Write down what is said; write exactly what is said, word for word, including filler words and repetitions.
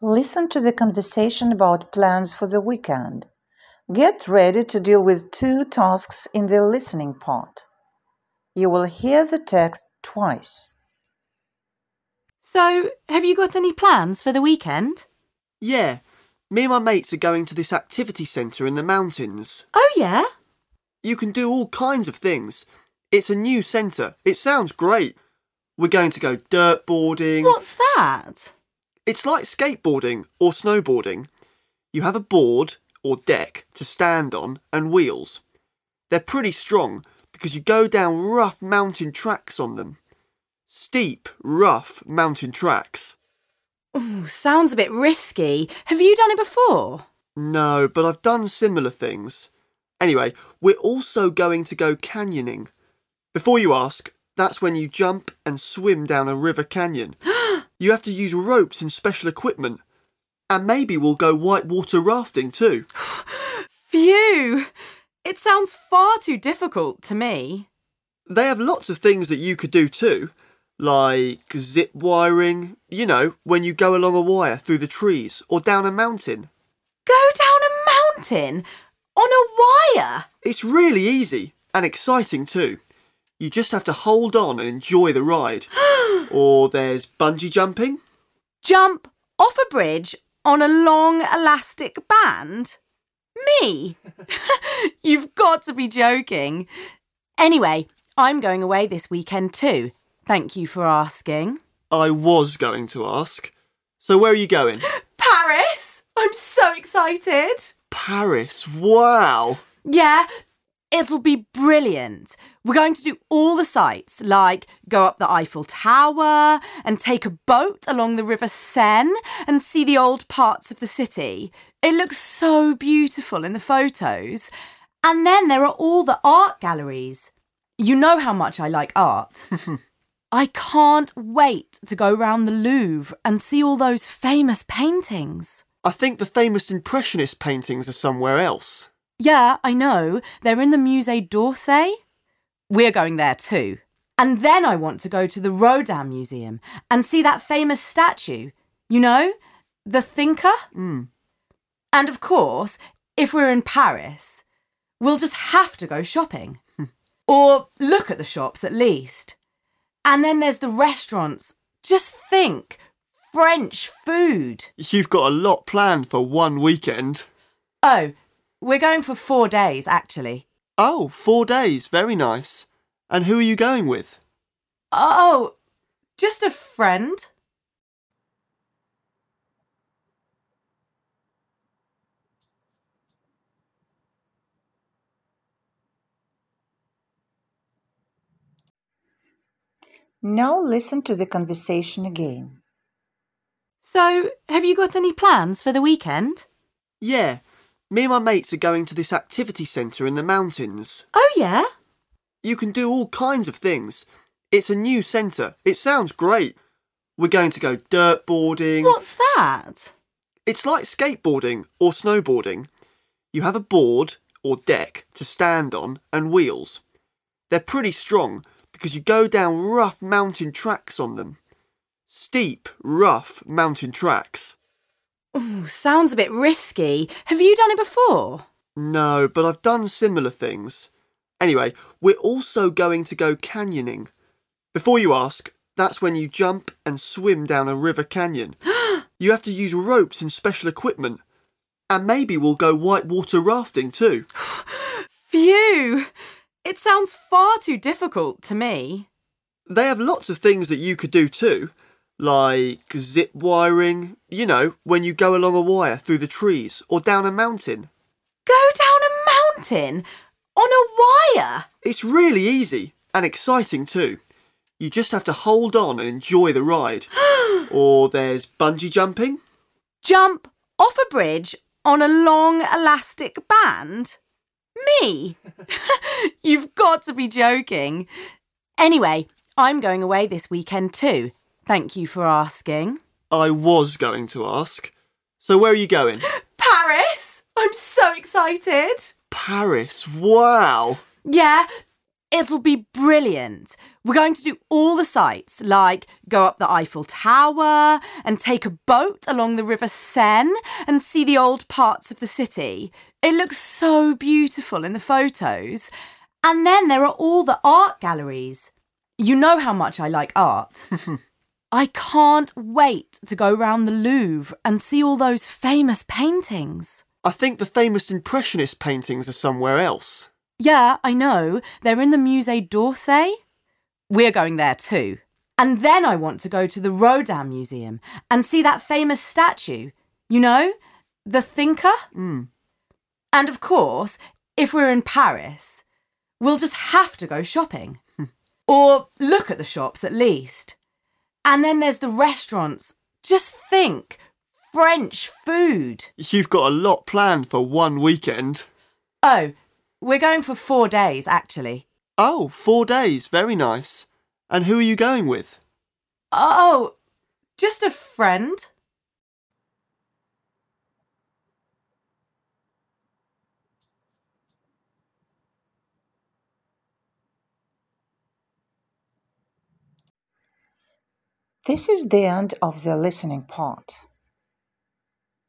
Listen to the conversation about plans for the weekend. Get ready to deal with two tasks in the listening part. You will hear the text twice. So, have you got any plans for the weekend? Yeah, me and my mates are going to this activity centre in the mountains. Oh, yeah? You can do all kinds of things. It's a new centre. It sounds great. We're going to go dirt boarding. What's that? It's like skateboarding or snowboarding. You have a board or deck to stand on and wheels. They're pretty strong because you go down rough mountain tracks on them. Steep, rough mountain tracks. Ooh, sounds a bit risky. Have you done it before? No, but I've done similar things. Anyway, we're also going to go canyoning. Before you ask, that's when you jump and swim down a river canyon. You have to use ropes and special equipment. And maybe we'll go whitewater rafting too. Phew! It sounds far too difficult to me. They have lots of things that you could do too, like zip wiring, you know, when you go along a wire through the trees or down a mountain. Go down a mountain? On a wire? It's really easy and exciting too. You just have to hold on and enjoy the ride. Or there's bungee jumping. Jump off a bridge on a long elastic band? Me? You've got to be joking. Anyway, I'm going away this weekend too. Thank you for asking. I was going to ask. So where are you going? Paris! I'm so excited. Paris, wow. Yeah, it'll be brilliant. We're going to do all the sights, like go up the Eiffel Tower and take a boat along the River Seine and see the old parts of the city. It looks so beautiful in the photos. And then there are all the art galleries. You know how much I like art. I can't wait to go round the Louvre and see all those famous paintings. I think the famous Impressionist paintings are somewhere else. Yeah, I know. They're in the Musée d'Orsay. We're going there too. And then I want to go to the Rodin Museum and see that famous statue. You know, the thinker? Mm. And of course, if we're in Paris, we'll just have to go shopping. Or look at the shops at least. And then there's the restaurants. Just think, French food. You've got a lot planned for one weekend. Oh, we're going for four days, actually. Oh, four days. Very nice. And who are you going with? Oh, just a friend. Now listen to the conversation again. So, have you got any plans for the weekend? Yeah, me and my mates are going to this activity centre in the mountains. Oh, yeah? You can do all kinds of things. It's a new centre. It sounds great. We're going to go dirt boarding. What's that? It's like skateboarding or snowboarding. You have a board or deck to stand on and wheels. They're pretty strong because you go down rough mountain tracks on them. Steep, rough mountain tracks. Ooh, sounds a bit risky. Have you done it before? No, but I've done similar things. Anyway, we're also going to go canyoning. Before you ask, that's when you jump and swim down a river canyon. You have to use ropes and special equipment. And maybe we'll go whitewater rafting too. Phew! It sounds far too difficult to me. They have lots of things that you could do too, like zip wiring, you know, when you go along a wire through the trees or down a mountain. Go down a mountain? On a wire? It's really easy and exciting too. You just have to hold on and enjoy the ride. Or there's bungee jumping. Jump off a bridge on a long elastic band? Me? You've got to be joking. Anyway, I'm going away this weekend too. Thank you for asking. I was going to ask. So where are you going? Paris! I'm so excited. Paris, wow. Yeah, It'll be brilliant. We're going to do all the sights, like go up the Eiffel Tower and take a boat along the River Seine and see the old parts of the city. It looks so beautiful in the photos. And then there are all the art galleries. You know how much I like art. I can't wait to go round the Louvre and see all those famous paintings. I think the famous Impressionist paintings are somewhere else. Yeah, I know. They're in the Musée d'Orsay. We're going there too. And then I want to go to the Rodin Museum and see that famous statue. You know, the thinker. Mm. And of course, if we're in Paris, we'll just have to go shopping. Or look at the shops at least. And then there's the restaurants. Just think, French food. You've got a lot planned for one weekend. Oh, we're going for four days, actually. Oh, four days. Very nice. And who are you going with? Oh, just a friend. This is the end of the listening part.